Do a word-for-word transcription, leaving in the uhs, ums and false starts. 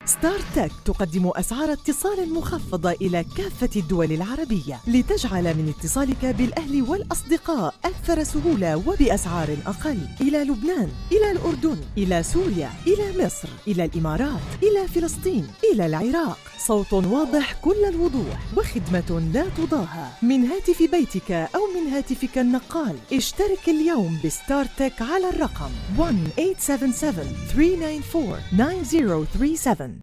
ستار تك تقدم أسعار اتصال مخفضة إلى كافة الدول العربية لتجعل من اتصالك بالأهل والأصدقاء أكثر سهولة وبأسعار أقل. إلى لبنان، إلى الأردن، إلى سوريا، إلى مصر، إلى الإمارات، إلى فلسطين، إلى العراق. صوت واضح كل الوضوح وخدمة لا تضاهى من هاتف بيتك أو من هاتفك النقال. اشترك اليوم بستار تك على الرقم واحد ثمانية سبعة سبعة ثلاثة تسعة أربعة تسعة ثلاثة سبعة.